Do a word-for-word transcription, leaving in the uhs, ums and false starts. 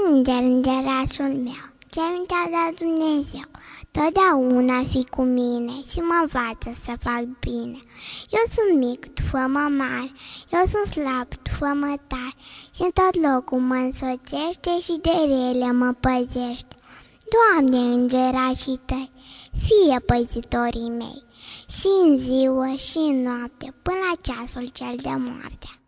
Înger, îngerașul meu, ce mi te-a dat Dumnezeu, totdeauna fi cu mine și mă învață să fac bine. Eu sunt mic, tu fă-mă mare, eu sunt slab, tu fă-mă tare, și în tot locul mă însoțește și de rele mă păzește. Doamne, îngerașii tăi, fie păzitorii mei, și în ziua și în noapte, până la ceasul cel de moarte.